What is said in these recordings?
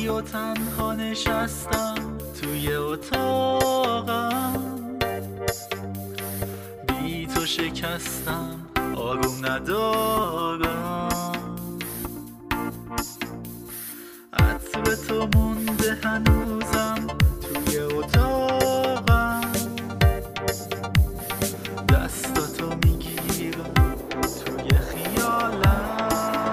و تنها نشستم توی اتاقم، بی تو شکستم آروم ندارم، عطر تو مونده هنوزم توی اتاقم، دستاتو میگیرم توی خیالم،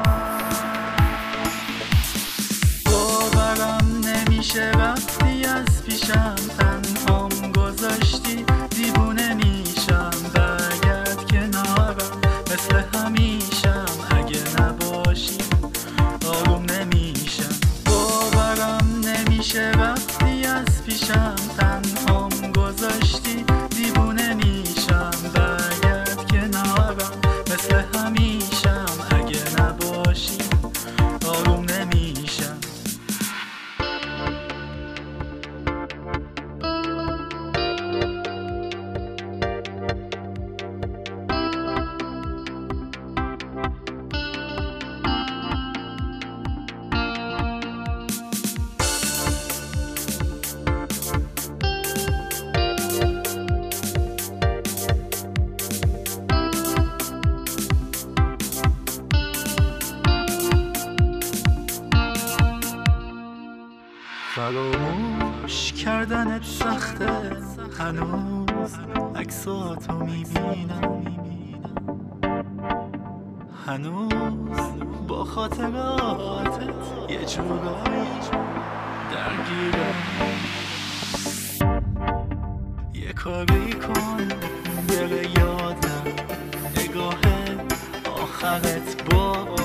باورم نمیشه رفتی از پیشم، تنهام گذاشتی دیوونه میشم، برگرد کنارم مثل همیشم، اگه نباشی آروم نمیشم، باورم نمیشه رفتی از پیشم، تنهام گذاشتی دیوونه میشم، برگرد کنارم مثل همیشم، اگه نباشی آروم نمیشم. فراموش کردنت سخته، هنوز عکساتو میبینم، هنوز با خاطراتت یه جورایی درگیرم، یه کاری کن بره یادم نگاه آخرت با